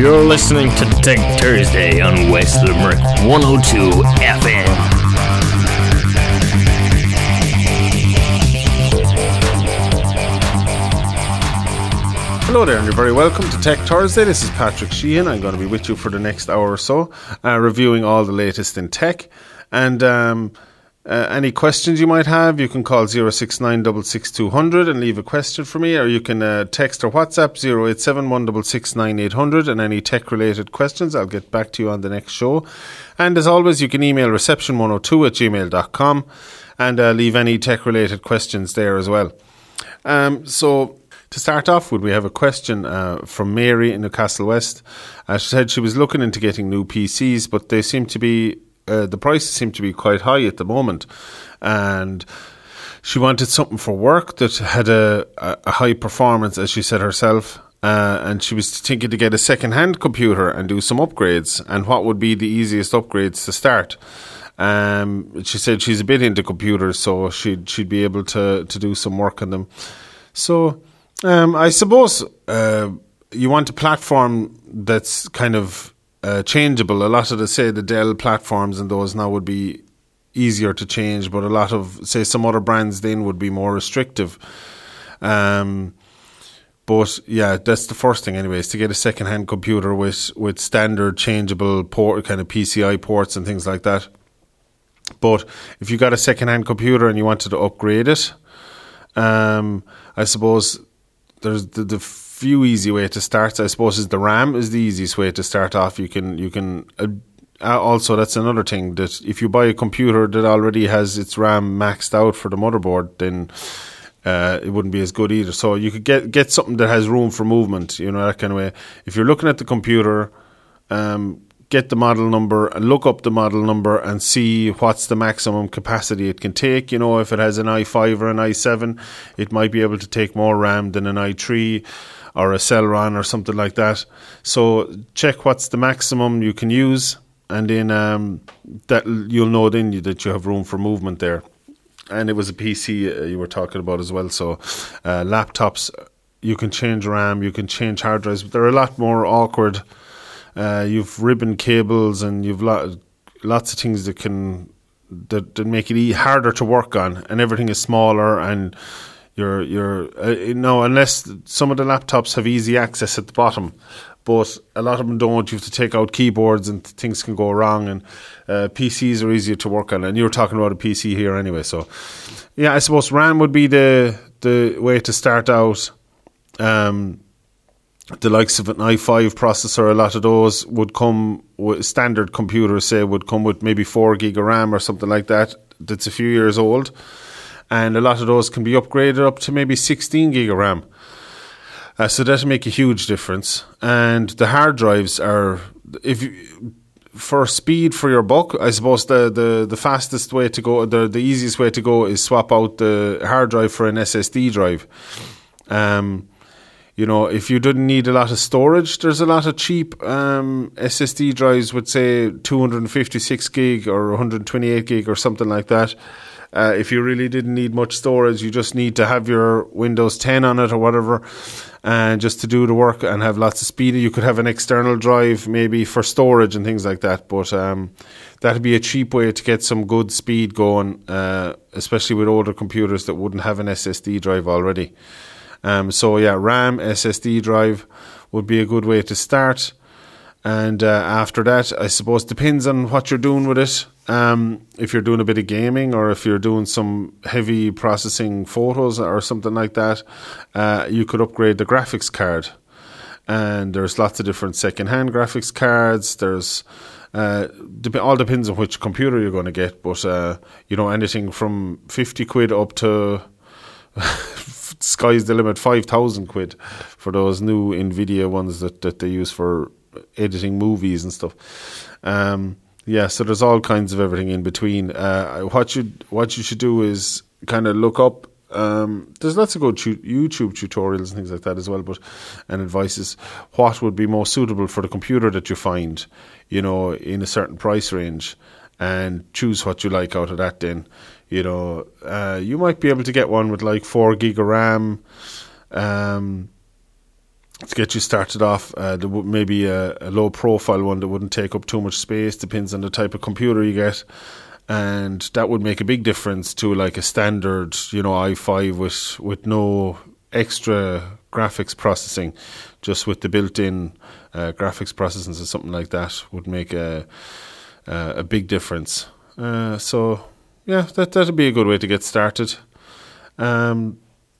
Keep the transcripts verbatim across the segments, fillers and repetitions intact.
You're listening to Tech Thursday on West Limerick one oh two F M. Hello there, and you're very welcome to Tech Thursday. This is Patrick Sheehan. I'm going to be with you for the next hour or so, uh, reviewing all the latest in tech. And um, uh, any questions you might have, you can call zero six nine six six two zero zero and leave a question for me, or you can uh, text or WhatsApp zero eight seven one six six nine eight zero zero, and any tech-related questions, I'll get back to you on the next show. And as always, you can email reception one oh two at gmail dot com and uh, leave any tech-related questions there as well. Um, so... To start off with, we have a question uh, from Mary in Newcastle West. Uh, she said she was looking into getting new P Cs, but they seem to be, uh, the prices seem to be quite high at the moment. And she wanted something for work that had a, a high performance, as she said herself. Uh, and she was thinking to get a second-hand computer and do some upgrades. And what would be the easiest upgrades to start? Um, she said she's a bit into computers, so she'd, she'd be able to, to do some work on them. So... Um, I suppose uh, you want a platform that's kind of uh, changeable. A lot of the, say, the Dell platforms and those now would be easier to change, but a lot of, say, some other brands then would be more restrictive. Um, but yeah, that's the first thing anyways, to get a second-hand computer with, with standard changeable port, kind of P C I ports and things like that. But if you got a second-hand computer and you wanted to upgrade it, um, I suppose... There's the, the few easy way to start, I suppose, is the RAM is the easiest way to start off. You can, you can, uh, also that's another thing, that if you buy a computer that already has its RAM maxed out for the motherboard, then uh, it wouldn't be as good either. So you could get, get something that has room for movement, you know, that kind of way. If you're looking at the computer, um, get the model number and look up the model number and see what's the maximum capacity it can take. You know, if it has an i five or an i seven, it might be able to take more RAM than an i three or a Celeron or something like that. So check what's the maximum you can use, and then um, that you'll know then that you have room for movement there. And it was a P C uh, you were talking about as well. So uh, laptops, you can change RAM, you can change hard drives, but they're a lot more awkward. Uh, you've ribbon cables and you've lot, lots of things that can that, that make it e- harder to work on, and everything is smaller. And you're you're uh, you know, unless some of the laptops have easy access at the bottom, but a lot of them don't. You have to take out keyboards and things can go wrong. And uh, P Cs are easier to work on. And you're talking about a P C here anyway, so yeah, I suppose RAM would be the the way to start out. Um, The likes of an i five processor, a lot of those would come with standard computers, say, would come with maybe four gig of RAM or something like that. That's a few years old. And a lot of those can be upgraded up to maybe sixteen gig of RAM. Uh, so that'll make a huge difference. And the hard drives are, if you, for speed for your buck, I suppose the, the, the fastest way to go, the, the easiest way to go is swap out the hard drive for an S S D drive. Um, You know, if you didn't need a lot of storage, there's a lot of cheap um, S S D drives with, say, two hundred fifty-six gig or one hundred twenty-eight gig or something like that. Uh, if you really didn't need much storage, you just need to have your Windows ten on it or whatever, and just to do the work and have lots of speed. You could have an external drive maybe for storage and things like that, but um, that'd be a cheap way to get some good speed going, uh, especially with older computers that wouldn't have an S S D drive already. Um, so yeah, RAM, S S D drive would be a good way to start. And uh, after that, I suppose, depends on what you're doing with it. Um, if you're doing a bit of gaming, or if you're doing some heavy processing photos or something like that, uh, you could upgrade the graphics card. And there's lots of different second-hand graphics cards. There's uh, dep- all depends on which computer you're going to get. But uh, you know, anything from fifty quid up to sky's the limit, five thousand quid for those new NVIDIA ones that, that they use for editing movies and stuff. Um, yeah, so there's all kinds of everything in between. Uh, what you what you should do is kind of look up. Um, there's lots of good tu- YouTube tutorials and things like that as well, but and advices what would be most suitable for the computer that you find, you know, in a certain price range, and choose what you like out of that. Then, you know, uh, you might be able to get one with like four gig of RAM. Um, to get you started off. Uh, there would maybe a, a low profile one that wouldn't take up too much space, depends on the type of computer you get. And that would make a big difference to like a standard, you know, i five with, with no extra graphics processing, just with the built-in uh, graphics processing or something like that would make a a, a big difference. Uh, so yeah, that that'd be a good way to get started. Um,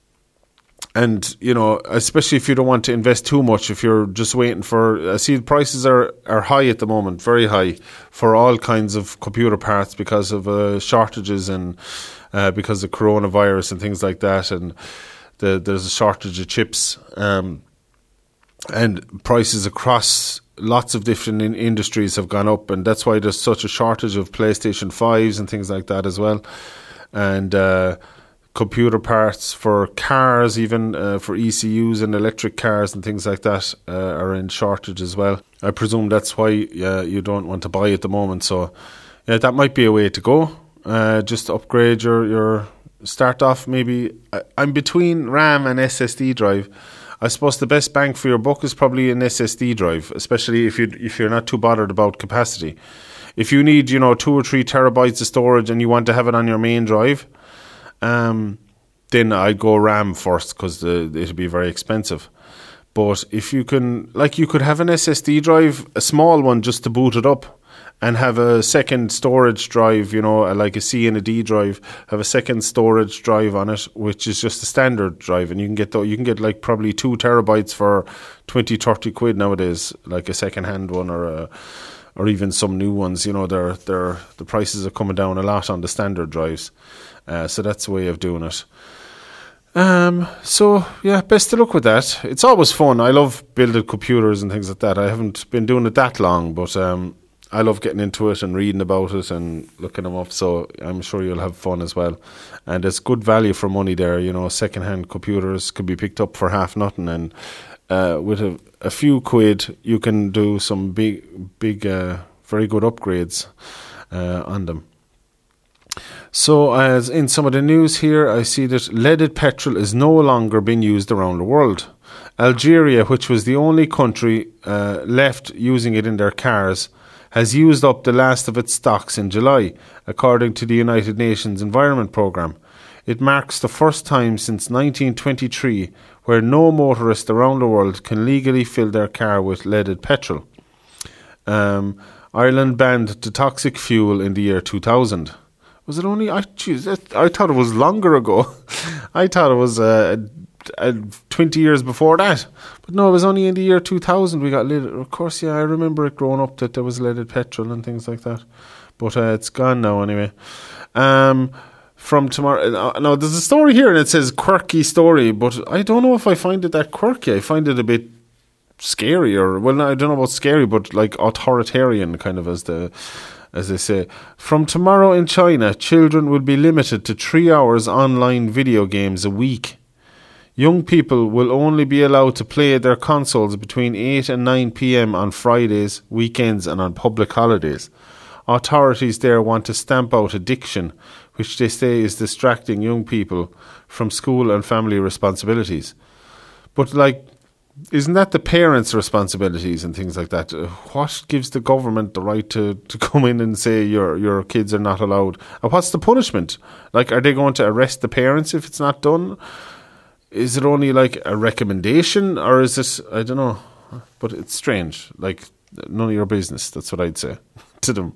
and you know, especially if you don't want to invest too much, if you're just waiting for, I see the prices are, are high at the moment, very high for all kinds of computer parts because of uh, shortages and uh, because of coronavirus and things like that, and the, there's a shortage of chips, um, and prices across lots of different in- industries have gone up, and that's why there's such a shortage of PlayStation fives and things like that as well, and uh, computer parts for cars, even uh, for E C Us and electric cars and things like that uh, are in shortage as well. I presume that's why uh, you don't want to buy at the moment. So yeah, that might be a way to go. Uh, just upgrade your, your start off. Maybe I, I'm between RAM and S S D drive. I suppose the best bang for your buck is probably an S S D drive, especially if you if you're not too bothered about capacity. If you need, you know, two or three terabytes of storage and you want to have it on your main drive, Um, then I'd go RAM first because uh, it'll be very expensive. But if you can, like you could have an S S D drive, a small one just to boot it up, and have a second storage drive, you know, like a C and a D drive, have a second storage drive on it, which is just a standard drive, and you can get the, you can get like probably two terabytes for twenty, thirty quid nowadays, like a second hand one or a, or even some new ones. You know, they're they're the prices are coming down a lot on the standard drives. Uh, so that's the way of doing it. Um, so, yeah, best of luck with that. It's always fun. I love building computers and things like that. I haven't been doing it that long, but um, I love getting into it and reading about it and looking them up. So I'm sure you'll have fun as well. And it's good value for money there. You know, second-hand computers could be picked up for half nothing. And uh, with a, a few quid, you can do some big, big, uh, very good upgrades uh, on them. So, as in some of the news here, I see that leaded petrol is no longer being used around the world. Algeria, which was the only country uh, left using it in their cars, has used up the last of its stocks in July, according to the United Nations Environment Programme. It marks the first time since nineteen twenty-three where no motorist around the world can legally fill their car with leaded petrol. Um, Ireland banned the toxic fuel in the year two thousand. Was it only? I, geez, I thought it was longer ago. I thought it was uh, uh, twenty years before that. But no, it was only in the year two thousand we got leaded. Of course, yeah, I remember it growing up that there was leaded petrol and things like that. But uh, it's gone now anyway. Um, from tomorrow. Uh, now, there's a story here and it says quirky story, but I don't know if I find it that quirky. I find it a bit scary, or, well, I don't know about scary, but like authoritarian kind of as the... As they say, from tomorrow in China, children will be limited to three hours online video games a week. Young people will only be allowed to play their consoles between eight and nine p.m. on Fridays, weekends and on public holidays. Authorities there want to stamp out addiction, which they say is distracting young people from school and family responsibilities. But, like, isn't that the parents' responsibilities and things like that? What gives the government the right to, to come in and say your your kids are not allowed? And what's the punishment? Like, are they going to arrest the parents if it's not done? Is it only like a recommendation, or is it, I don't know, but it's strange. Like, none of your business, that's what I'd say to them.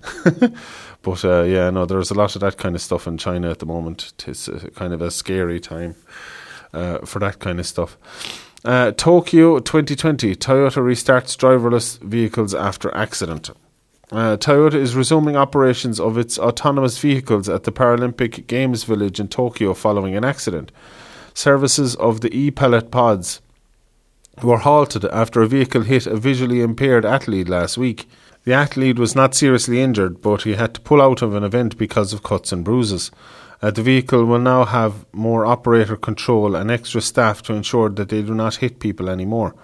But uh, yeah, no, there's a lot of that kind of stuff in China at the moment. It's a, kind of a scary time uh, for that kind of stuff. Uh, Tokyo twenty twenty, Toyota restarts driverless vehicles after accident. Uh, Toyota is resuming operations of its autonomous vehicles at the Paralympic Games Village in Tokyo following an accident. Services of the e-pallet pods were halted after a vehicle hit a visually impaired athlete last week. The athlete was not seriously injured, but he had to pull out of an event because of cuts and bruises. Uh, the vehicle will now have more operator control and extra staff to ensure that they do not hit people anymore.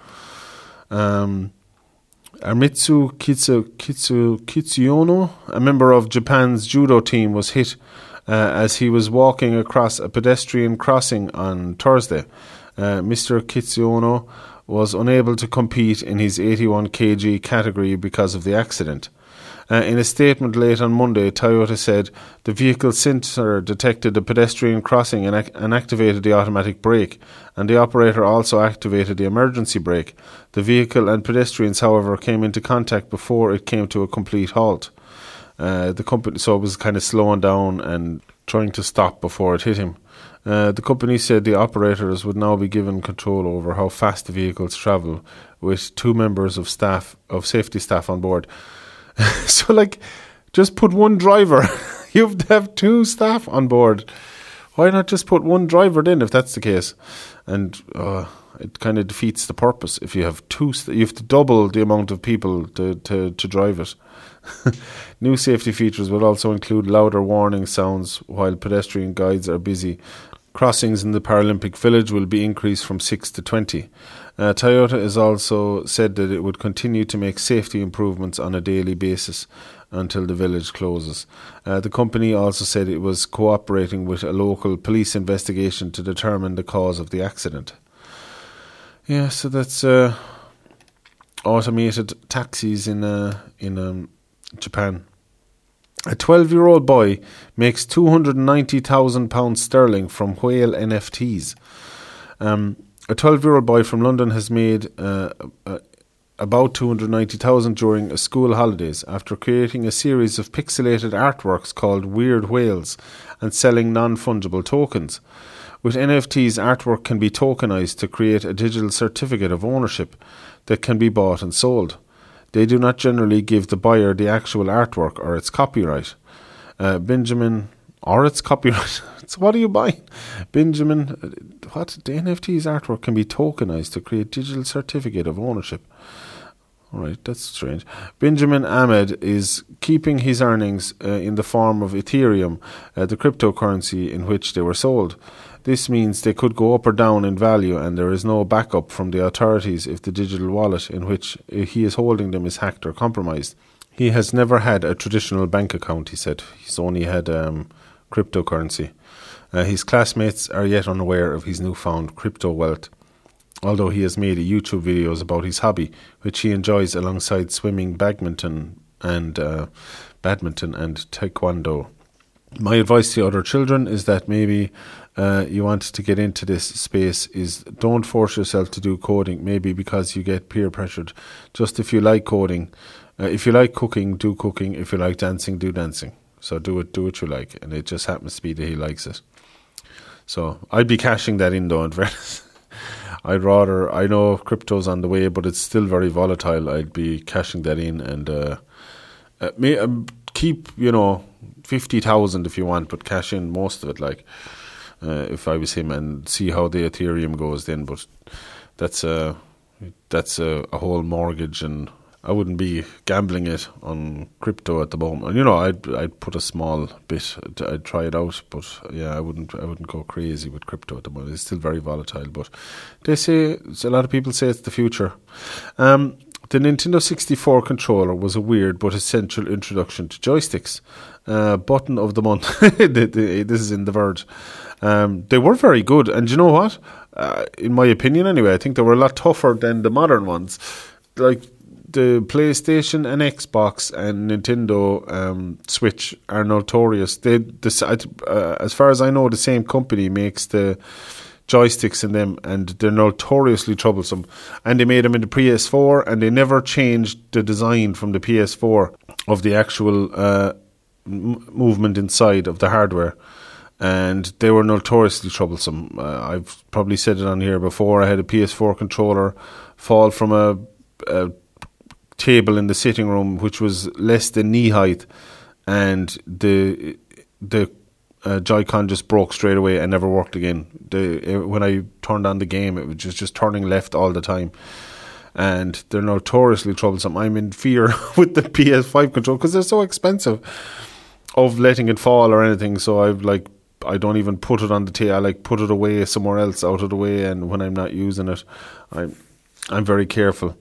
Um, Amitsu Kitsu, Kitsu, Kitsuyono, a member of Japan's judo team, was hit uh, as he was walking across a pedestrian crossing on Thursday. Uh, Mister Kitsuno was unable to compete in his eighty-one kilogram category because of the accident. Uh, in a statement late on Monday, Toyota said the vehicle sensor detected a pedestrian crossing and, ac- and activated the automatic brake, and the operator also activated the emergency brake. The vehicle and pedestrians, however, came into contact before it came to a complete halt. Uh, the company, so it was kind of slowing down and trying to stop before it hit him. Uh, the company said the operators would now be given control over how fast the vehicles travel, with two members of staff of safety staff on board. So, like, just put one driver. You have to have two staff on board. Why not just put one driver then, if that's the case? And uh, it kind of defeats the purpose. If you have two, st- you have to double the amount of people to, to, to drive it. New safety features will also include louder warning sounds while pedestrian guides are busy. Crossings in the Paralympic Village will be increased from six to twenty. Uh, Toyota has also said that it would continue to make safety improvements on a daily basis until the village closes. Uh, the company also said it was cooperating with a local police investigation to determine the cause of the accident. Yeah, so that's uh, automated taxis in uh, in um, Japan. A twelve-year-old boy makes two hundred ninety thousand pounds sterling from whale N F Ts. Um, a twelve-year-old boy from London has made uh, uh, about two hundred ninety thousand pounds during a school holidays after creating a series of pixelated artworks called Weird Whales and selling non-fungible tokens. With N F Ts, artwork can be tokenized to create a digital certificate of ownership that can be bought and sold. They do not generally give the buyer the actual artwork or its copyright. Uh, Benjamin, or its copyright. So what are you buying? Benjamin, what? The N F T's artwork can be tokenized to create digital certificate of ownership. All right, that's strange. Benjamin Ahmed is keeping his earnings uh, in the form of Ethereum, uh, the cryptocurrency in which they were sold. This means they could go up or down in value, and there is no backup from the authorities if the digital wallet in which he is holding them is hacked or compromised. He has never had a traditional bank account, he said. He's only had um, cryptocurrency. Uh, his classmates are yet unaware of his newfound crypto wealth, although he has made YouTube videos about his hobby, which he enjoys alongside swimming, badminton, and uh, badminton and taekwondo. My advice to other children is that maybe uh, you want to get into this space is don't force yourself to do coding, maybe because you get peer pressured. Just if you like coding, uh, if you like cooking, do cooking. If you like dancing, do dancing. So do it, do what you like. And it just happens to be that he likes it. So I'd be cashing that in though, in fairness. I'd rather, I know crypto's on the way, but it's still very volatile. I'd be cashing that in and uh, uh, may, um, keep, you know, fifty thousand if you want, but cash in most of it, like, uh, if I was him, and see how the Ethereum goes then. But that's a, that's a, a whole mortgage, and I wouldn't be gambling it on crypto at the moment. You know, I'd I'd put a small bit, I'd try it out, but yeah, I wouldn't I wouldn't go crazy with crypto at the moment. It's still very volatile, but they say, a lot of people say it's the future. Um, the Nintendo sixty-four controller was a weird but essential introduction to joysticks. Uh, button of the month. This is in The Verge. Um, they were very good, and you know what? Uh, in my opinion, anyway, I think they were a lot tougher than the modern ones. Like the PlayStation and Xbox and Nintendo um, Switch are notorious. They, this, uh, as far as I know, the same company makes the joysticks in them, and they're notoriously troublesome. And they made them in the P S four, and they never changed the design from the P S four of the actual uh, m- movement inside of the hardware. And they were notoriously troublesome. Uh, I've probably said it on here before. I had a P S four controller fall from a, a table in the sitting room, which was less than knee height, and the the uh, Joy-Con just broke straight away and never worked again. The, it, when I turned on the game, it was just, just turning left all the time. And they're notoriously troublesome. I'm in fear with the P S five controller because they're so expensive of letting it fall or anything. So I've like I don't even put it on the table. I like put it away somewhere else, out of the way. And when I'm not using it, I'm I'm very careful.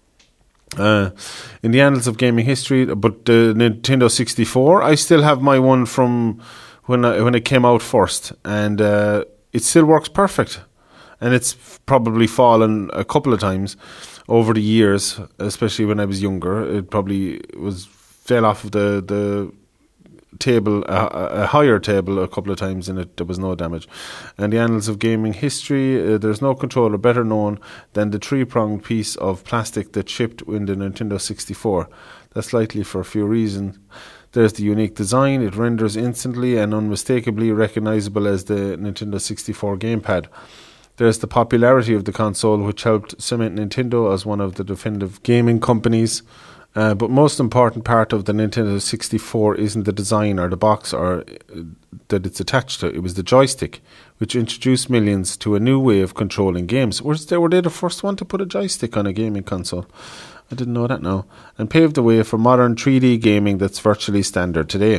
Uh, in the annals of gaming history, but the Nintendo sixty-four, I still have my one from when I, when it came out first, and uh, it still works perfect. and it's probably fallen a couple of times over the years, especially when I was younger. It probably was fell off of the the table, a, a higher table, a couple of times, and it there was no damage. And the annals of gaming history, uh, there's no controller better known than the three-pronged piece of plastic that shipped in the Nintendo sixty-four. That's likely for a few reasons. There's the unique design. It renders instantly and unmistakably recognizable as the Nintendo sixty-four gamepad. There's the popularity of the console, which helped cement Nintendo as one of the definitive gaming companies. Uh, but most important part of the Nintendo sixty-four isn't the design or the box or uh, that it's attached to. It was the joystick, which introduced millions to a new way of controlling games. Was they, were they the first one to put a joystick on a gaming console? I didn't know that now. And paved the way for modern three D gaming that's virtually standard today.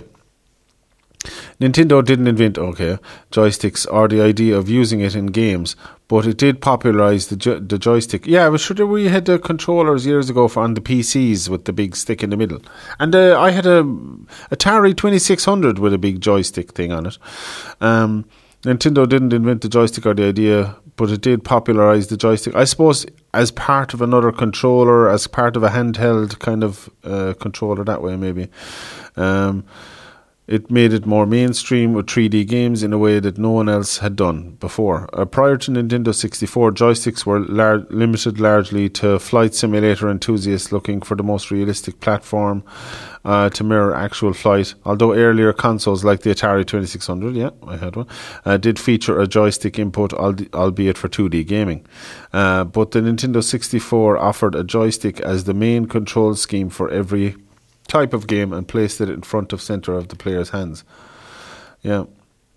Nintendo didn't invent, okay, joysticks or the idea of using it in games, but it did popularise the jo- the joystick. Yeah, I was sure that we had the controllers years ago for on the P Cs with the big stick in the middle. And uh, I had a Atari twenty-six hundred with a big joystick thing on it. Um, Nintendo didn't invent the joystick or the idea, but it did popularise the joystick. I suppose as part of another controller, as part of a handheld kind of uh, controller that way maybe. Um It made it more mainstream with three D games in a way that no one else had done before. Uh, prior to Nintendo sixty-four, joysticks were lar- limited largely to flight simulator enthusiasts looking for the most realistic platform uh, to mirror actual flight. Although earlier consoles like the Atari twenty-six hundred, yeah, I had one, uh, did feature a joystick input, albeit for two D gaming. Uh, but the Nintendo sixty-four offered a joystick as the main control scheme for every type of game and placed it in front of center of the player's hands. Yeah.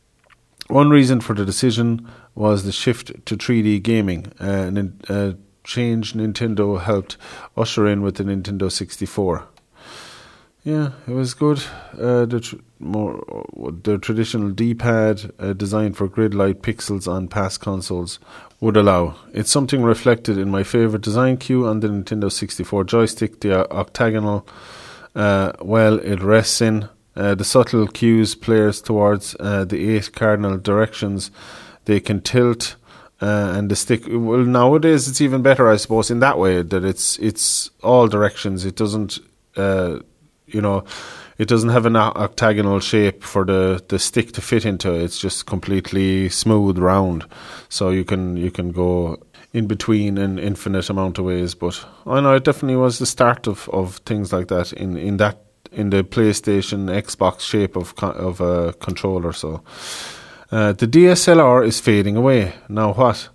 One reason for the decision was the shift to three D gaming. Uh, and uh, change Nintendo helped usher in with the Nintendo sixty-four. Yeah, it was good. Uh, the tr- more uh, the traditional D-pad uh, designed for grid-like pixels on past consoles would allow. It's something reflected in my favorite design cue on the Nintendo sixty-four joystick, the uh, octagonal. Uh, well, it rests in uh, the subtle cues players towards uh, the eight cardinal directions. They can tilt uh, and the stick. Well, nowadays it's even better, I suppose, in that way that it's it's all directions. It doesn't, uh, you know, it doesn't have an octagonal shape for the, the stick to fit into. It's just completely smooth round, so you can you can go in between an infinite amount of ways. But I know it definitely was the start of, of things like that in, in that in the PlayStation Xbox shape of of a controller. So uh, the D S L R is fading away. Now what?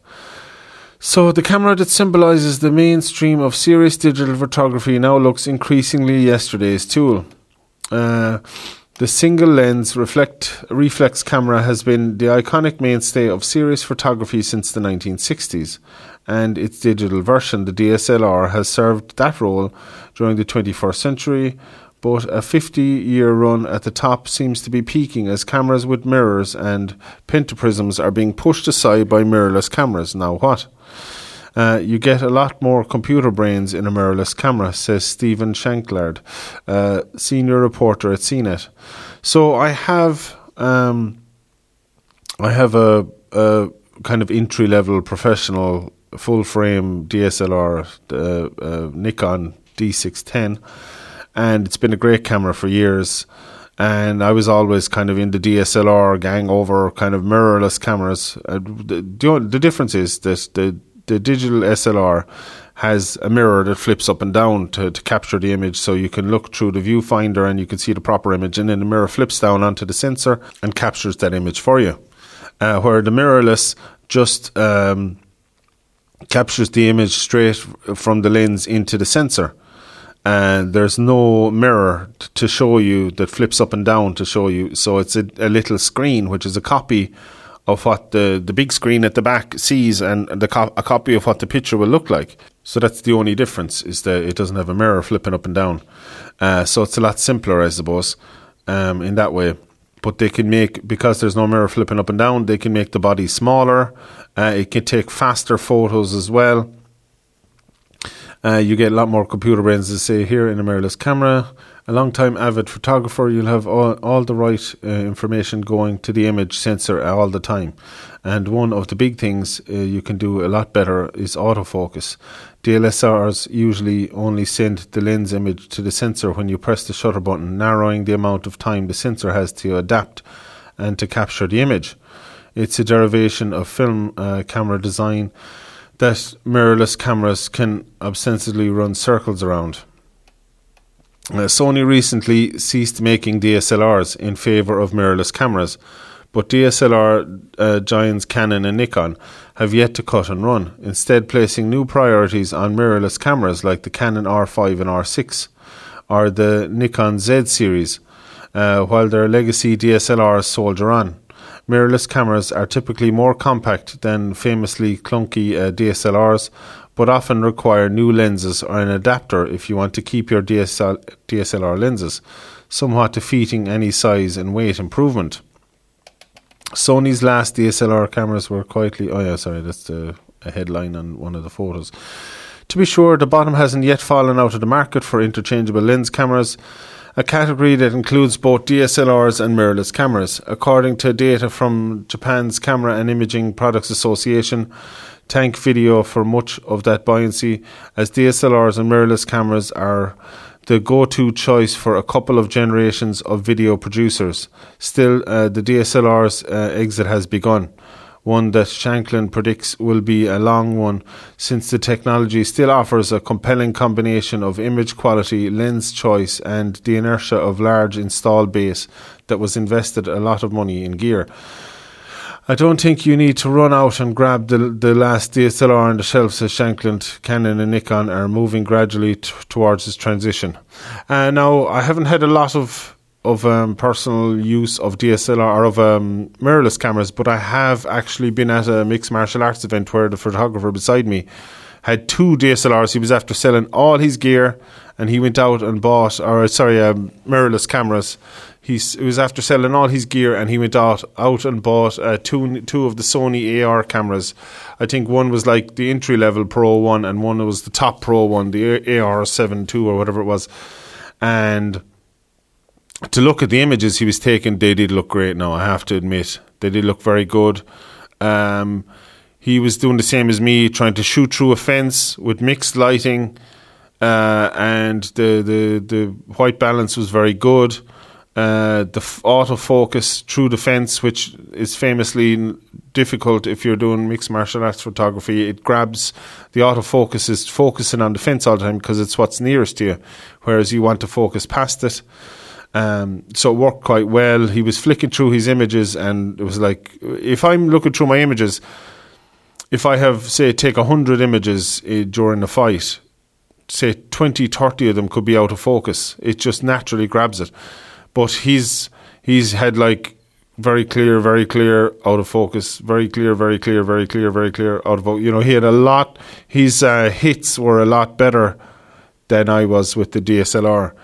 So the camera that symbolises the mainstream of serious digital photography now looks increasingly yesterday's tool. Uh, The single lens reflect reflex camera has been the iconic mainstay of serious photography since the nineteen sixties, and its digital version, the D S L R, has served that role during the twenty-first century, but a fifty-year run at the top seems to be peaking as cameras with mirrors and pentaprisms are being pushed aside by mirrorless cameras. Now what? Uh, you get a lot more computer brains in a mirrorless camera, says Stephen Shanklard, uh, senior reporter at C net. So I have, um, I have a, a kind of entry-level professional full-frame D S L R, uh, uh, Nikon D six ten, and it's been a great camera for years. And I was always kind of in the D S L R gang over kind of mirrorless cameras. Uh, the, the difference is that the The digital S L R has a mirror that flips up and down to, to capture the image, so you can look through the viewfinder and you can see the proper image, and then the mirror flips down onto the sensor and captures that image for you. Uh, where the mirrorless just um, captures the image straight from the lens into the sensor, and there's no mirror t- to show you that flips up and down to show you. So it's a, a little screen which is a copy of what the, the big screen at the back sees, and the co- a copy of what the picture will look like. So that's the only difference, is that it doesn't have a mirror flipping up and down. Uh, so it's a lot simpler, I suppose, um, in that way. But they can make, because there's no mirror flipping up and down, they can make the body smaller. Uh, it can take faster photos as well. Uh, you get a lot more computer brains, as say here, in a mirrorless camera. A long-time avid photographer, you'll have all, all the right uh, information going to the image sensor all the time. And one of the big things uh, you can do a lot better is autofocus. D S L Rs usually only send the lens image to the sensor when you press the shutter button, narrowing the amount of time the sensor has to adapt and to capture the image. It's a derivation of film uh, camera design that mirrorless cameras can ostensibly run circles around. Uh, Sony recently ceased making D S L Rs in favour of mirrorless cameras, but D S L R uh, giants Canon and Nikon have yet to cut and run, instead placing new priorities on mirrorless cameras like the Canon R five and R six or the Nikon Z series, uh, while their legacy D S L Rs soldier on. Mirrorless cameras are typically more compact than famously clunky uh, D S L Rs, but often require new lenses or an adapter if you want to keep your D S L, D S L R lenses, somewhat defeating any size and weight improvement. Sony's last D S L R cameras were quietly... Oh yeah, sorry, that's the, a headline on one of the photos. To be sure, the bottom hasn't yet fallen out of the market for interchangeable lens cameras, a category that includes both D S L Rs and mirrorless cameras. According to data from Japan's Camera and Imaging Products Association, thank video for much of that buoyancy, as D S L Rs and mirrorless cameras are the go-to choice for a couple of generations of video producers. Still, uh, the D S L R's uh, exit has begun, one that Shanklin predicts will be a long one, since the technology still offers a compelling combination of image quality, lens choice, and the inertia of large install base that was invested a lot of money in gear. I don't think you need to run out and grab the the last D S L R on the shelf, says Shanklin. Canon and Nikon are moving gradually t- towards this transition. Uh, now, I haven't had a lot of of um, personal use of D S L R or of um, mirrorless cameras, but I have actually been at a mixed martial arts event where the photographer beside me had two D S L Rs. He was after selling all his gear, and he went out and bought, or sorry, um, mirrorless cameras. He's, he was after selling all his gear, and he went out out and bought uh, two two of the Sony A R cameras. I think one was like the entry level Pro one, and one was the top Pro one, the A R seven two or whatever it was. And to look at the images he was taking, they did look great. Now, I have to admit, they did look very good. Um, he was doing the same as me, trying to shoot through a fence with mixed lighting, uh, and the, the the white balance was very good. Uh, the f- autofocus through the fence, which is famously n- difficult if you're doing mixed martial arts photography, it grabs, the autofocus is focusing on the fence all the time because it's what's nearest to you, whereas you want to focus past it. Um, so it worked quite well. He was flicking through his images, and it was like, if I'm looking through my images, if I have, say, take one hundred images uh, during a fight, say twenty, thirty of them could be out of focus. It just naturally grabs it. But he's he's had like very clear, very clear, out of focus, very clear, very clear, very clear, very clear, out of focus. You know, he had a lot, his uh, hits were a lot better than I was with the D S L R.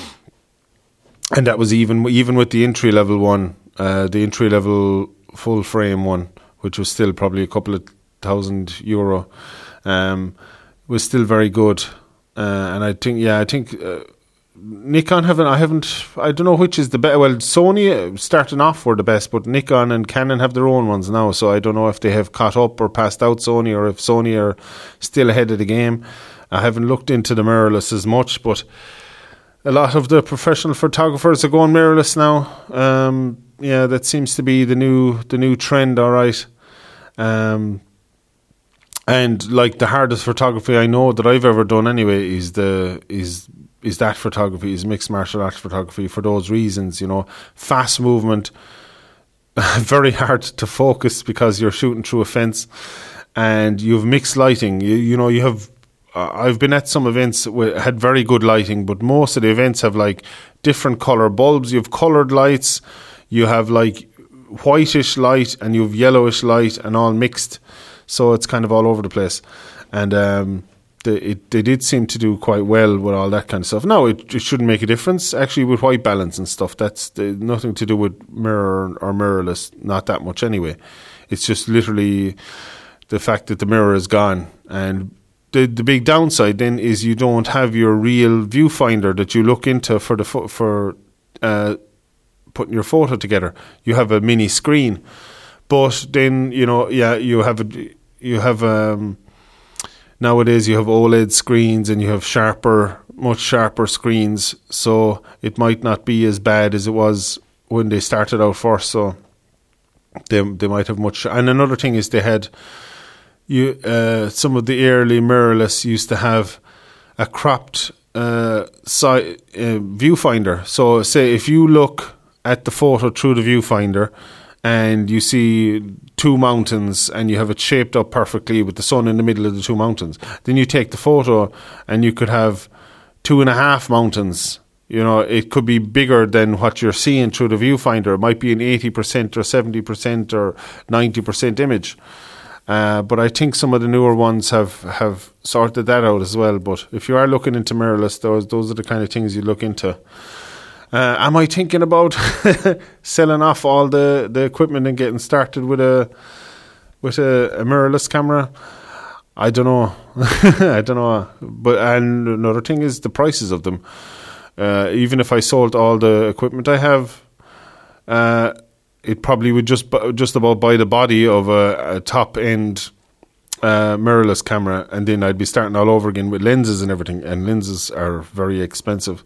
And that was even even with the entry level one, uh, the entry level full frame one, which was still probably a couple of thousand euro, um, was still very good. Uh, and I think, yeah, I think uh, Nikon haven't, I haven't, I don't know which is the best. Well, Sony starting off were the best, but Nikon and Canon have their own ones now. So I don't know if they have caught up or passed out Sony, or if Sony are still ahead of the game. I haven't looked into the mirrorless as much, but a lot of the professional photographers are going mirrorless now. Um, yeah, that seems to be the new the new trend. All right, um, and like the hardest photography I know that I've ever done anyway is the is is that photography, is mixed martial arts photography, for those reasons. You know, fast movement, very hard to focus because you're shooting through a fence, and you have mixed lighting. You you know you have. I've been at some events that had very good lighting, but most of the events have like different colour bulbs. You have coloured lights, you have like whitish light, and you have yellowish light, and all mixed. So it's kind of all over the place. And um, they, it, they did seem to do quite well with all that kind of stuff. No, it, it shouldn't make a difference. Actually, with white balance and stuff, that's the, nothing to do with mirror or mirrorless, not that much anyway. It's just literally the fact that the mirror is gone, and the the big downside then is you don't have your real viewfinder that you look into for the fo- for uh, putting your photo together. You have a mini screen, but then you know, yeah, you have a, you have um, nowadays you have OLED screens and you have sharper, much sharper screens, so it might not be as bad as it was when they started out first. So they they might have much. And another thing is they had you uh, some of the early mirrorless used to have a cropped uh, si- uh, viewfinder. So say if you look at the photo through the viewfinder and you see two mountains and you have it shaped up perfectly with the sun in the middle of the two mountains, then you take the photo and you could have two and a half mountains. You know, it could be bigger than what you're seeing through the viewfinder. It might be an eighty percent or seventy percent or ninety percent image. Uh, but I think some of the newer ones have, have sorted that out as well. But if you are looking into mirrorless, those those are the kind of things you look into. Uh, am I thinking about selling off all the, the equipment and getting started with a with a, a mirrorless camera? I don't know. I don't know. But and another thing is the prices of them. Uh, even if I sold all the equipment I have, uh, it probably would just just about buy the body of a, a top end uh, mirrorless camera, and then I'd be starting all over again with lenses and everything. And lenses are very expensive.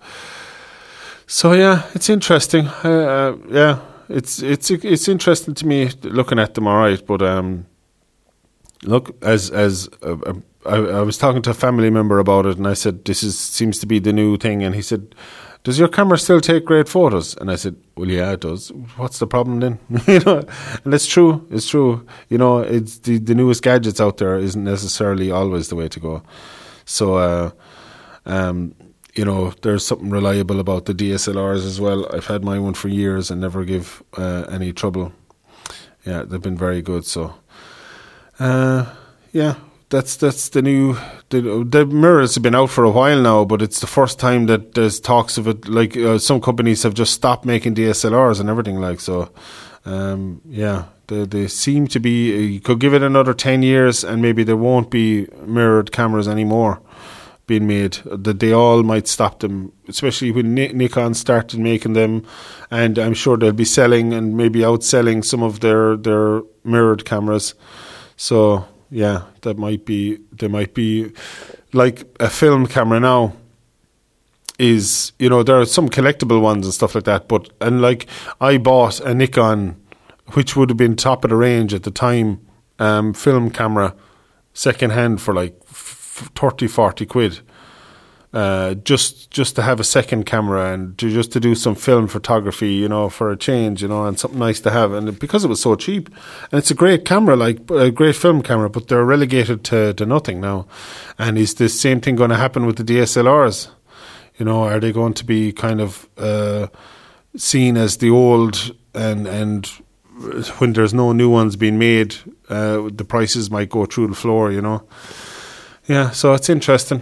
So yeah, it's interesting. Uh, yeah, it's it's it's interesting to me looking at them. All right, but um, look, as as uh, uh, I, I was talking to a family member about it, and I said, "This is seems to be the new thing." And he said, "Does your camera still take great photos?" And I said, "Well, yeah, it does. What's the problem then?" You know, and it's true. It's true. You know, it's the the newest gadgets out there isn't necessarily always the way to go. So, uh, um. You know, there's something reliable about the D S L Rs as well. I've had my one for years and never give uh, any trouble. Yeah, they've been very good. So, uh, yeah, that's that's the new. The, the mirrors have been out for a while now, but it's the first time that there's talks of it. Like uh, some companies have just stopped making D S L Rs and everything. Like so, um, yeah, they they seem to be. Uh, you could give it another ten years, and maybe there won't be mirrored cameras anymore being made. That they all might stop them, especially when Nikon started making them, and I'm sure they'll be selling and maybe outselling some of their their mirrored cameras. So yeah, that might be they might be like a film camera now is, you know, there are some collectible ones and stuff like that, but and like I bought a Nikon which would have been top of the range at the time, um, film camera second hand for like thirty, forty quid, uh, just just to have a second camera and to just to do some film photography, you know, for a change, you know, and something nice to have. And because it was so cheap, and it's a great camera, like a great film camera, but they're relegated to, to nothing now. And is the same thing going to happen with the D S L Rs? You know, are they going to be kind of uh, seen as the old, and and when there's no new ones being made, uh, the prices might go through the floor, you know? Yeah, so it's interesting.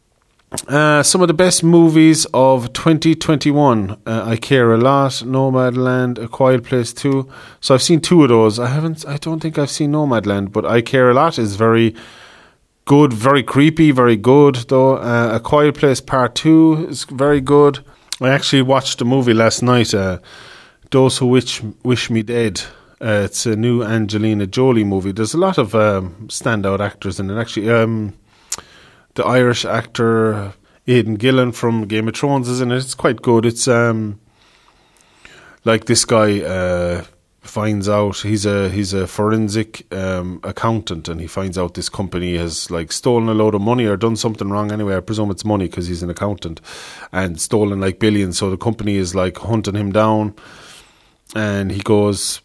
Uh, some of the best movies of twenty twenty-one. Uh, I Care a Lot, Nomadland, A Quiet Place two. So I've seen two of those. I haven't. I don't think I've seen Nomadland, but I Care a Lot is very good, very creepy, very good though. Uh, A Quiet Place Part two is very good. I actually watched the movie last night. Uh, Those Who Wish Wish Me Dead. Uh, it's a new Angelina Jolie movie. There's a lot of um, standout actors in it. Actually, um, the Irish actor Aidan Gillen from Game of Thrones is in it. It's quite good. It's um, like this guy uh, finds out he's a he's a forensic um, accountant, and he finds out this company has like stolen a load of money or done something wrong. Anyway, I presume it's money because he's an accountant, and stolen like billions. So the company is like hunting him down, and he goes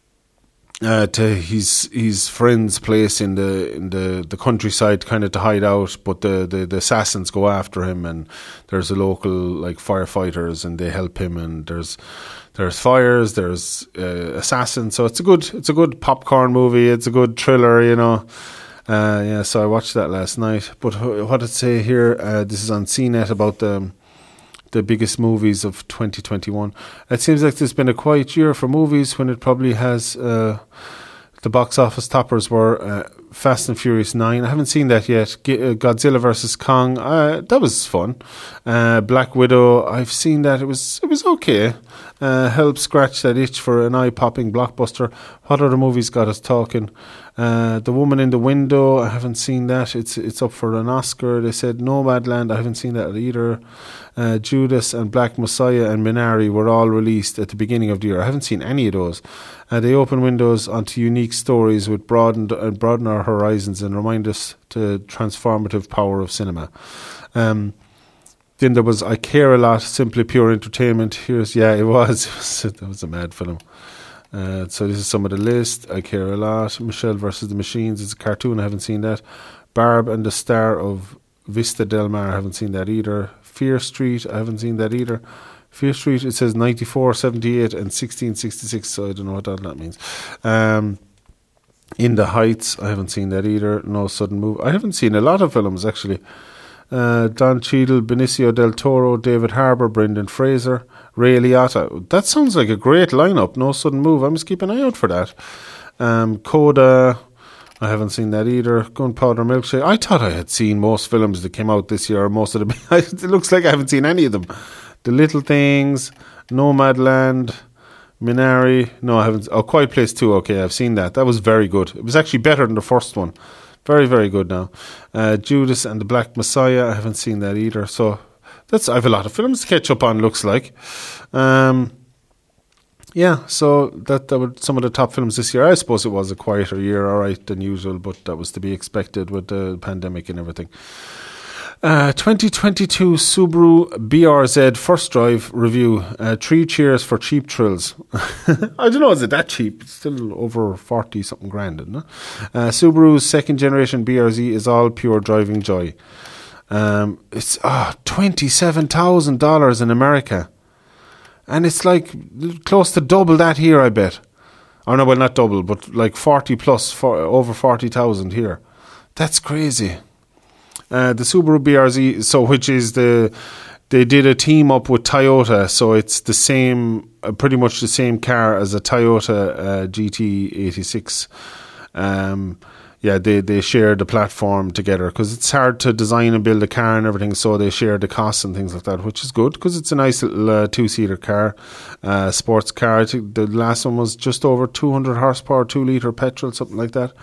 Uh, to his his friend's place in the in the, the countryside, kind of to hide out, but the, the, the assassins go after him, and there's a local like firefighters, and they help him, and there's there's fires, there's uh, assassins, so it's a good it's a good popcorn movie, it's a good thriller, you know. Uh, yeah, so I watched that last night. But what did it say here? Uh, this is on C net about the the biggest movies of twenty twenty-one. It seems like there's been a quiet year for movies when it probably has uh, The box office toppers were uh, Fast and Furious nine. I haven't seen that yet. G- uh, Godzilla versus Kong. Uh, that was fun. Uh, Black Widow. I've seen that. It was it was okay. Uh, helped scratch that itch for an eye-popping blockbuster. What other movies got us talking? Uh, The Woman in the Window. I haven't seen that. It's it's up for an Oscar. They said Nomadland. I haven't seen that either. Uh, Judas and Black Messiah and Minari were all released at the beginning of the year. I haven't seen any of those. Uh, they open windows onto unique stories which broaden, uh, broaden our horizons and remind us the transformative power of cinema. Um, then there was I Care a Lot, Simply Pure Entertainment. Here's, yeah, it was. It was, it was a mad film. Uh, so this is some of the list. I Care a Lot. Michelle versus the Machines. It's a cartoon. I haven't seen that. Barb and the Star of Vista Del Mar. I haven't seen that either. Fear Street. I haven't seen that either. Fear Street, it says ninety-four, seventy-eight and sixteen sixty-six, so I don't know what that, that means. Um, In the Heights, I haven't seen that either. No Sudden Move. I haven't seen a lot of films, actually. Uh, Don Cheadle, Benicio del Toro, David Harbour, Brendan Fraser, Ray Liotta. That sounds like a great lineup. No Sudden Move. I must keep an eye out for that. Um, Coda, I haven't seen that either. Gunpowder Milkshake. I thought I had seen most films that came out this year. Most of them. It looks like I haven't seen any of them. The Little Things, Nomadland, Minari. No, I haven't. Oh, Quiet Place two. Okay, I've seen that. That was very good. It was actually better than the first one. Very, very good now. Uh, Judas and the Black Messiah. I haven't seen that either. So that's I have a lot of films to catch up on, looks like. Um, yeah, so that, that were some of the top films this year. I suppose it was a quieter year, all right, than usual, but that was to be expected with the pandemic and everything. Uh, twenty twenty-two Subaru B R Z First Drive review. Uh, three cheers for cheap thrills. I don't know, is it that cheap? It's still over forty something grand, isn't it? Uh, Subaru's second generation B R Z is all pure driving joy. Um, it's oh, twenty-seven thousand dollars in America. And it's like close to double that here, I bet. Or no, well, not double, but like forty plus, for, over forty thousand here. That's crazy. Uh, the Subaru B R Z, so which is the, they did a team up with Toyota, so it's the same, uh, pretty much the same car as a Toyota uh, G T eighty-six. Um, yeah, they, they shared the platform together because it's hard to design and build a car and everything, so they share the costs and things like that, which is good because it's a nice little uh, two-seater car, uh, sports car. I think the last one was just over two hundred horsepower, two litre petrol, something like that.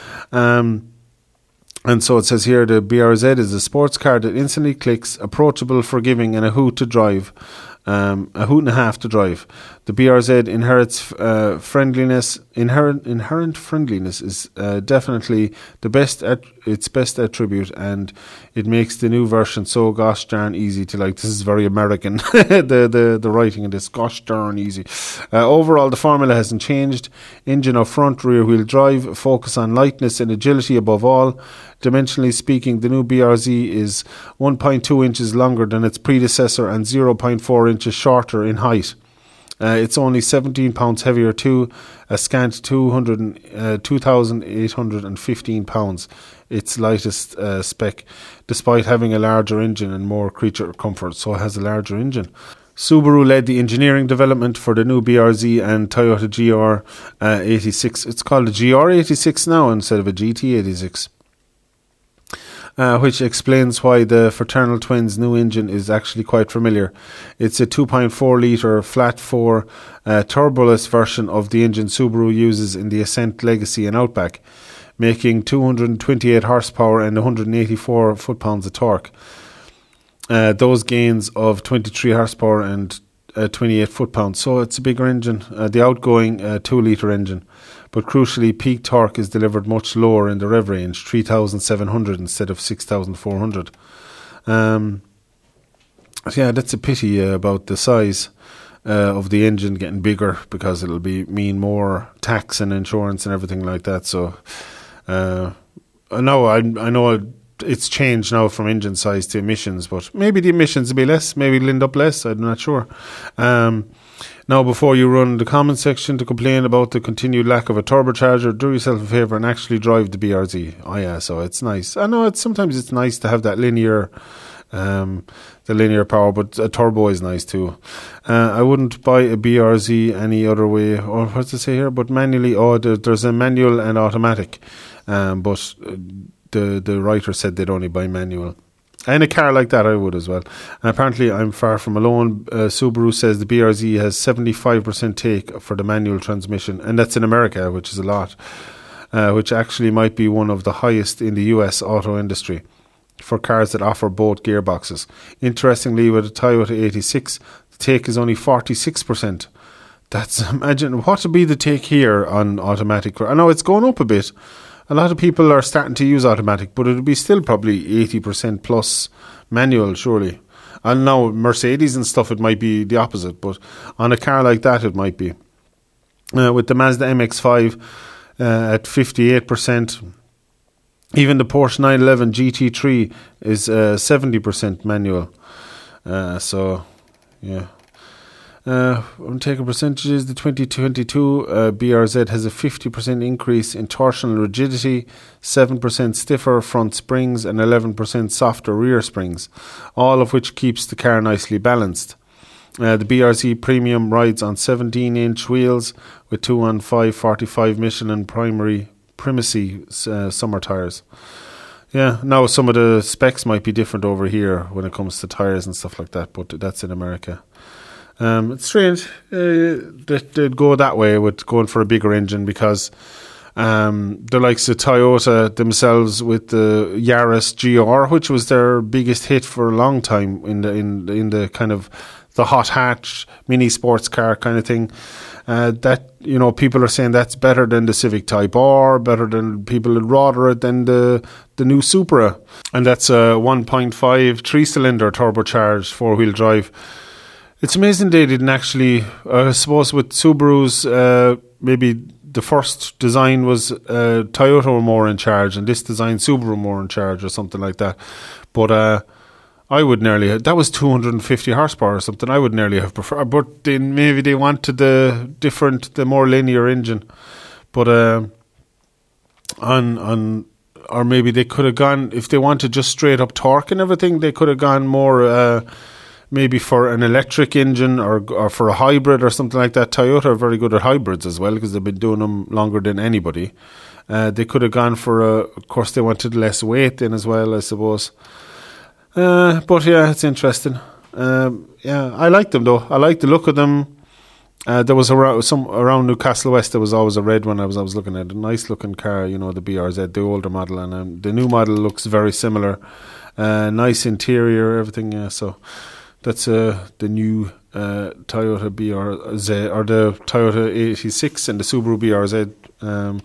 Um, And so it says here, the B R Z is a sports car that instantly clicks, approachable, forgiving, and a hoot to drive. Um, a hoot and a half to drive. The B R Z inherits uh, friendliness. Inherent inherent friendliness is uh, definitely the best at its best attribute, and it makes the new version so gosh darn easy to like. This is very American. the the the writing in this, gosh darn easy. Uh, overall, the formula hasn't changed. Engine or front rear wheel drive. Focus on lightness and agility above all. Dimensionally speaking, the new B R Z is one point two inches longer than its predecessor and zero point four inches shorter in height. Uh, it's only seventeen pounds heavier too, a scant two hundred, uh, two thousand eight hundred fifteen pounds, its lightest uh, spec, despite having a larger engine and more creature comfort, so it has a larger engine. Subaru led the engineering development for the new B R Z and Toyota G R uh, eighty-six. It's called a G R eighty-six now instead of a G T eighty-six. Uh, which explains why the Fraternal Twins' new engine is actually quite familiar. It's a two point four litre flat four uh, turboless version of the engine Subaru uses in the Ascent, Legacy and Outback, making two hundred twenty-eight horsepower and one hundred eighty-four foot-pounds of torque. Uh, those gains of twenty-three horsepower and uh, twenty-eight foot-pounds. So it's a bigger engine, uh, the outgoing uh, two litre engine. But crucially, peak torque is delivered much lower in the rev range, three thousand seven hundred instead of six thousand four hundred. Um, yeah, that's a pity uh, about the size uh, of the engine getting bigger, because it'll be mean more tax and insurance and everything like that. So, uh, no, I I know it's changed now from engine size to emissions, but maybe the emissions will be less, maybe it'll end up less, I'm not sure. Um, Now, before you run the comment section to complain about the continued lack of a turbocharger, do yourself a favour and actually drive the B R Z. Oh yeah, so it's nice. I know it's sometimes it's nice to have that linear um, the linear power, but a turbo is nice too. Uh, I wouldn't buy a B R Z any other way, or what's it say here? But manually, oh, there, there's a manual and automatic, um, but the the writer said they'd only buy manual. And a car like that I would as well. And apparently I'm far from alone. Uh, Subaru says the B R Z has seventy-five percent take for the manual transmission, and that's in America, which is a lot, uh, which actually might be one of the highest in the U S auto industry for cars that offer both gearboxes. Interestingly, with a Toyota eighty-six, the take is only forty-six percent. That's, imagine, what would be the take here on automatic? I know it's going up a bit. A lot of people are starting to use automatic, but it would be still probably eighty percent plus manual, surely. And now Mercedes and stuff, it might be the opposite, but on a car like that, it might be. Uh, with the Mazda M X five uh, at fifty-eight percent, even the Porsche nine eleven G T three is uh, seventy percent manual. Uh, so, yeah. Uh, I'm taking percentages. The twenty twenty-two uh, B R Z has a fifty percent increase in torsional rigidity, seven percent stiffer front springs and eleven percent softer rear springs, all of which keeps the car nicely balanced. Uh, the B R Z Premium rides on seventeen inch wheels with two one five forty-five Michelin primary Primacy uh, summer tyres. Yeah, now some of the specs might be different over here when it comes to tyres and stuff like that, but that's in America. Um, it's strange uh, that they'd go that way with going for a bigger engine, because um, the likes of Toyota themselves with the Yaris G R, which was their biggest hit for a long time in the in in the kind of the hot hatch mini sports car kind of thing. Uh, that, you know, people are saying that's better than the Civic Type R, better than people would rather it than the the new Supra, and that's a one point five three cylinder turbocharged four wheel drive. It's amazing they didn't actually, uh, I suppose with Subarus, uh, maybe the first design was uh, Toyota were more in charge, and this design Subaru more in charge or something like that. But uh, I would nearly have, that was two hundred fifty horsepower or something, I would nearly have preferred, but then maybe they wanted the different, the more linear engine. But uh, on, on, or maybe they could have gone, if they wanted just straight up torque and everything, they could have gone more, uh, maybe for an electric engine or or for a hybrid or something like that. Toyota are very good at hybrids as well, because they've been doing them longer than anybody. Uh, they could have gone for a, of course they wanted less weight in as well, I suppose. Uh, but yeah, it's interesting. Um, yeah, I like them though. I like the look of them. Uh, there was around some around Newcastle West. There was always a red one. I was I was looking at a nice looking car, you know, the B R Z, the older model, and um, the new model looks very similar. Uh, nice interior, everything. Yeah, so. That's uh, the new uh, Toyota B R Z, or the Toyota eighty-six and the Subaru B R Z. Um,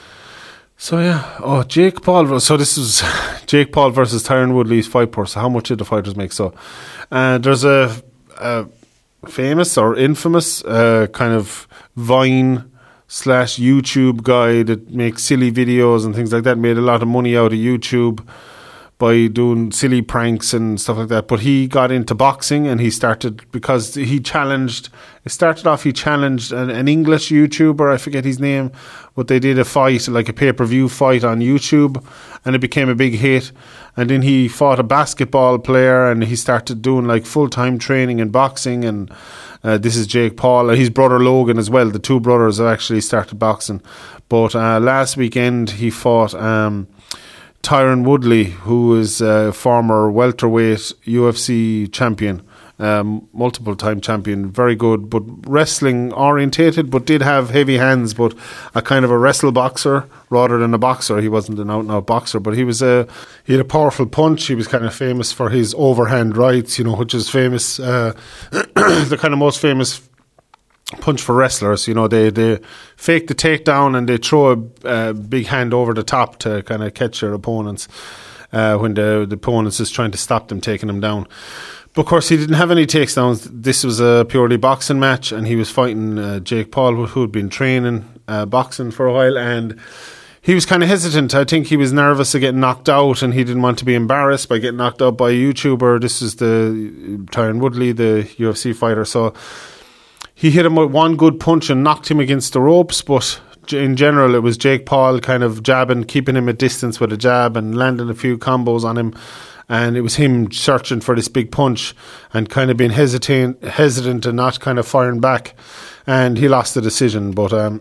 so yeah, oh, Jake Paul. So this is Jake Paul versus Tyron Woodley's fight purse. How much did the fighters make? So uh, there's a, a famous or infamous uh, kind of Vine slash YouTube guy that makes silly videos and things like that. Made a lot of money out of YouTube by doing silly pranks and stuff like that. But he got into boxing, and he started, because he challenged, it started off, he challenged an, an English YouTuber, I forget his name, but they did a fight, like a pay-per-view fight on YouTube, and it became a big hit. And then he fought a basketball player, and he started doing like full-time training in boxing, and uh, this is Jake Paul, and his brother Logan as well. The two brothers have actually started boxing. But uh, last weekend he fought um, Tyron Woodley, who is a former welterweight U F C champion, um, multiple time champion, very good, but wrestling orientated, but did have heavy hands, but a kind of a wrestle boxer rather than a boxer. He wasn't an out and out boxer, but he was a he had a powerful punch. He was kind of famous for his overhand rights, you know, which is famous, uh, the kind of most famous punch for wrestlers. You know, they they fake the takedown and they throw a, a big hand over the top to kind of catch their opponents uh, when the, the opponents is trying to stop them taking them down. But of course he didn't have any takedowns. This was a purely boxing match, and he was fighting uh, Jake Paul, who had been training uh, boxing for a while, and he was kind of hesitant. I think he was nervous of getting knocked out, and he didn't want to be embarrassed by getting knocked out by a YouTuber. This is the Tyron Woodley, the U F C fighter. So he hit him with one good punch and knocked him against the ropes, but in general it was Jake Paul kind of jabbing, keeping him at distance with a jab and landing a few combos on him. and it was him searching for this big punch and kind of being hesitant, hesitant and not kind of firing back, and he lost the decision. But um,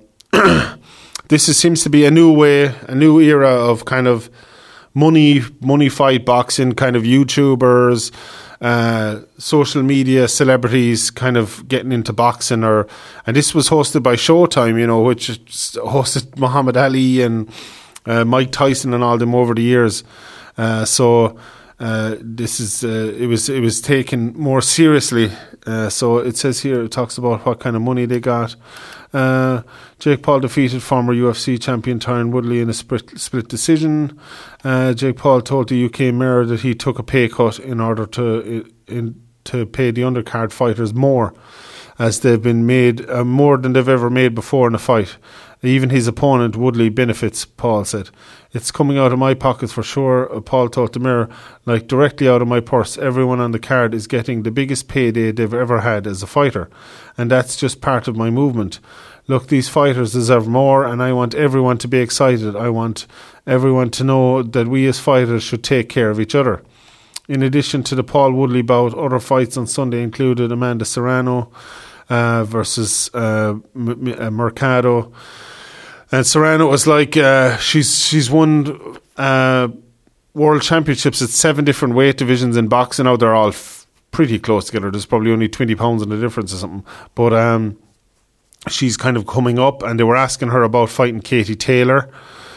this is, seems to be a new way, a new era of kind of money, money fight boxing, kind of YouTubers, uh, social media celebrities kind of getting into boxing. Or and this was hosted by Showtime, you know, which hosted Muhammad Ali and uh, Mike Tyson and all them over the years. Uh, so uh, this is uh, it was it was taken more seriously. Uh, so it says here, it talks about what kind of money they got. Uh, Jake Paul defeated former U F C champion Tyron Woodley in a split, split decision. Uh, Jake Paul told the U K Mirror that he took a pay cut in order to in, to pay the undercard fighters more, as they've been made uh, more than they've ever made before in a fight. Even his opponent, Woodley, benefits, Paul said. It's coming out of my pockets for sure, Paul told the Mirror, like directly out of my purse. Everyone on the card is getting the biggest payday they've ever had as a fighter, and that's just part of my movement. Look, these fighters deserve more, and I want everyone to be excited. I want everyone to know that we as fighters should take care of each other. In addition to the Paul Woodley bout, other fights on Sunday included Amanda Serrano uh, versus uh, M- M- Mercado. And Serrano was like, uh, she's she's won uh, world championships at seven different weight divisions in boxing. Now they're all f- pretty close together. There's probably only twenty pounds in the difference or something. But um, she's kind of coming up, and they were asking her about fighting Katie Taylor.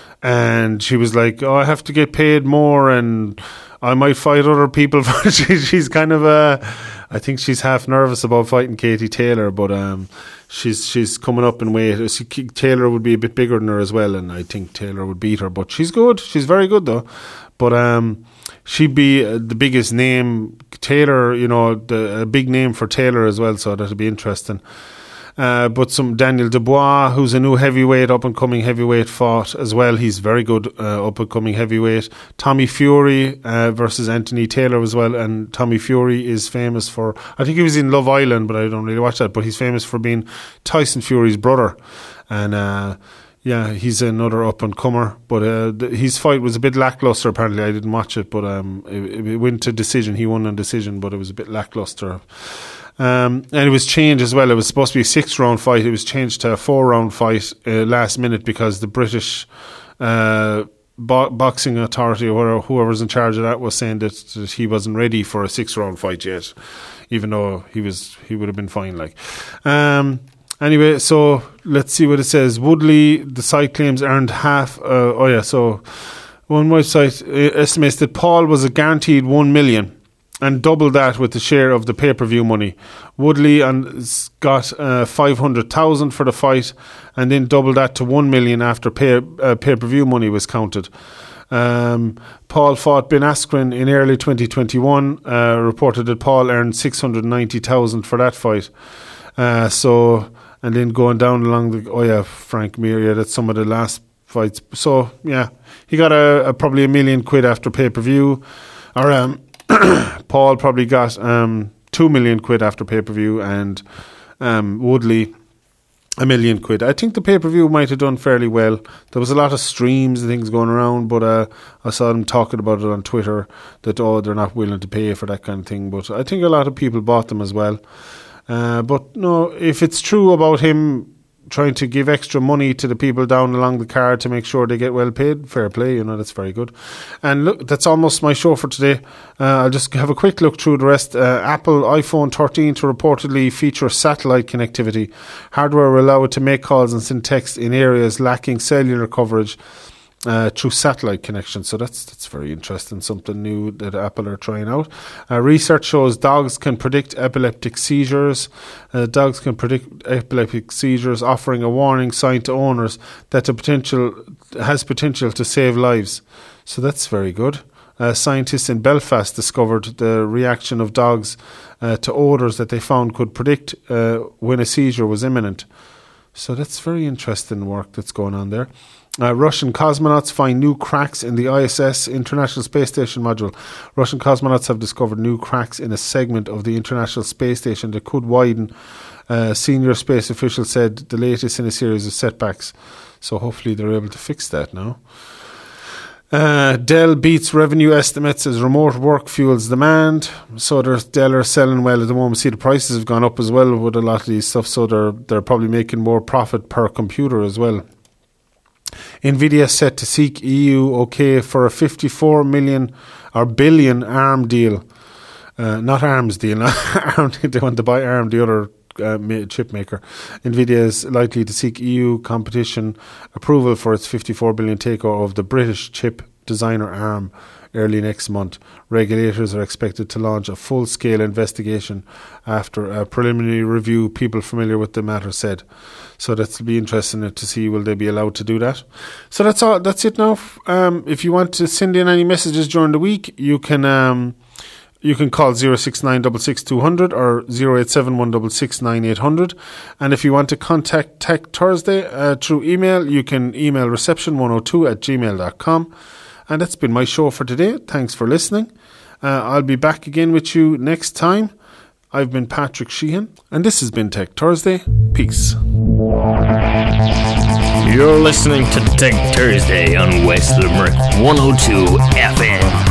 And she was like, oh, I have to get paid more, and I might fight other people. she, she's kind of, uh, I think she's half nervous about fighting Katie Taylor, but um, she's she's coming up in weight. Taylor would be a bit bigger than her as well, and I think Taylor would beat her. But she's good. She's very good, though. But um, she'd be uh, the biggest name. Taylor, you know, the, a big name for Taylor as well, so that'll be interesting. Uh, but some Daniel Dubois, who's a new heavyweight, up-and-coming heavyweight, fought as well. He's very good uh, up-and-coming heavyweight. Tommy Fury uh, versus Anthony Taylor as well. And Tommy Fury is famous for, I think he was in Love Island, but I don't really watch that. But he's famous for being Tyson Fury's brother. And uh, yeah, he's another up-and-comer. But uh, th- his fight was a bit lackluster, apparently. I didn't watch it, but um, it, it went to decision. He won on decision, but it was a bit lackluster. Um, and it was changed as well. It was supposed to be a six round fight. It was changed to a four round fight uh, last minute because the British uh, bo- boxing authority or whoever's in charge of that was saying that, that he wasn't ready for a six round fight yet, even though he was he would have been fine. Like, um, anyway, so let's see what it says. Woodley, the site claims earned half. Uh, oh yeah, so one website estimates that Paul was a guaranteed one million. And double that with the share of the pay-per-view money. Woodley and got uh, five hundred thousand for the fight, and then double that to one million after pay, uh, pay-per-view money was counted. Um, Paul fought Ben Askren in early twenty twenty-one. Uh, reported that Paul earned six hundred ninety thousand for that fight. Uh, so, and then going down along the oh yeah, Frank Mir, yeah, that's some of the last fights. So yeah, he got a, a probably a million quid after pay-per-view, or um. Paul probably got um, two million quid after pay-per-view, and um, Woodley a million quid. I think the pay-per-view might have done fairly well. There was a lot of streams and things going around, but uh, I saw them talking about it on Twitter that oh, they're not willing to pay for that kind of thing. But I think a lot of people bought them as well. Uh, but no, if it's true about him trying to give extra money to the people down along the card to make sure they get well paid, fair play, you know, that's very good. And look, that's almost my show for today. Uh, I'll just have a quick look through the rest. Uh, Apple iPhone thirteen to reportedly feature satellite connectivity. Hardware will allow it to make calls and send text in areas lacking cellular coverage Uh, through satellite connection. So that's that's very interesting, something new that Apple are trying out. Uh, research shows dogs can predict epileptic seizures. Uh, dogs can predict epileptic seizures, offering a warning sign to owners that the potential has potential to save lives. So that's very good. Uh, scientists in Belfast discovered the reaction of dogs uh, to odours that they found could predict uh, when a seizure was imminent. So that's very interesting work that's going on there. Uh, Russian cosmonauts find new cracks in the I S S International Space Station module. Russian cosmonauts have discovered new cracks in a segment of the International Space Station that could widen. Uh, senior space officials said the latest in a series of setbacks. So hopefully they're able to fix that now. Uh, Dell beats revenue estimates as remote work fuels demand. So there's Dell are selling well at the moment. See, the prices have gone up as well with a lot of these stuff. So they're they're probably making more profit per computer as well. Nvidia set to seek E U okay for a fifty-four million or billion ARM deal. Uh, not ARMS deal. ARM, they want to buy ARM, the other uh, chip maker. Nvidia is likely to seek E U competition approval for its fifty-four billion takeover of the British chip designer ARM early next month. Regulators are expected to launch a full-scale investigation after a preliminary review, people familiar with the matter said. So that'll be interesting to see will they be allowed to do that. So that's all. That's it now. Um, if you want to send in any messages during the week, you can um, you can call zero six nine six six two zero zero or zero eight seven one six six nine eight zero zero. And if you want to contact Tech Thursday uh, through email, you can email reception one oh two at gmail dot com. And that's been my show for today. Thanks for listening. Uh, I'll be back again with you next time. I've been Patrick Sheehan, and this has been Tech Thursday. Peace. You're listening to Tech Thursday on West Limerick one oh two F M.